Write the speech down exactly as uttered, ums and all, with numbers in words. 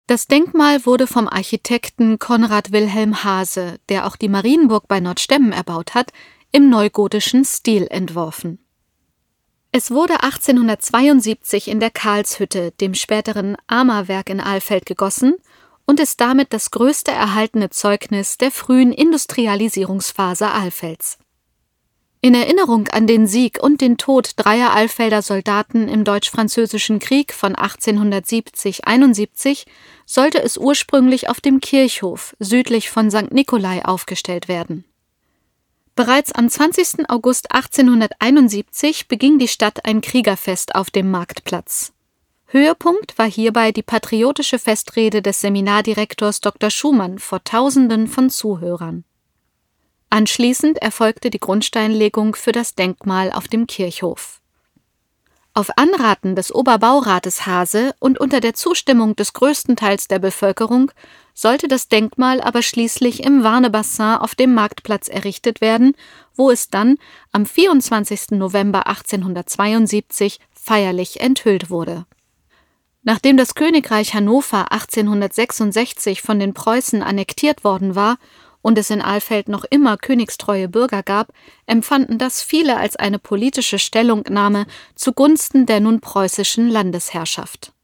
Das Denkmal wurde vom Architekten Konrad Wilhelm Haase, der auch die Marienburg bei Nordstemmen erbaut hat, im neugotischen Stil entworfen. Es wurde achtzehnhundertzweiundsiebzig in der Karlshütte, dem späteren Amer-Werk in Alfeld, gegossen und ist damit das größte erhaltene Zeugnis der frühen Industrialisierungsphase Alfelds. In Erinnerung an den Sieg und den Tod dreier Alfelder Soldaten im Deutsch-Französischen Krieg von achtzehnhundertsiebzig einundsiebzig sollte es ursprünglich auf dem Kirchhof südlich von Sankt Nikolai aufgestellt werden. Bereits am zwanzigsten August achtzehnhunderteinundsiebzig beging die Stadt ein Kriegerfest auf dem Marktplatz. Höhepunkt war hierbei die patriotische Festrede des Seminardirektors Doktor Schumann vor Tausenden von Zuhörern. Anschließend erfolgte die Grundsteinlegung für das Denkmal auf dem Kirchhof. Auf Anraten des Oberbaurates Haase und unter der Zustimmung des größten Teils der Bevölkerung sollte das Denkmal aber schließlich im Warnebassin auf dem Marktplatz errichtet werden, wo es dann am vierundzwanzigsten November achtzehnhundertzweiundsiebzig feierlich enthüllt wurde. Nachdem das Königreich Hannover achtzehnhundertsechsundsechzig von den Preußen annektiert worden war und es in Alfeld noch immer königstreue Bürger gab, empfanden das viele als eine politische Stellungnahme zugunsten der nun preußischen Landesherrschaft.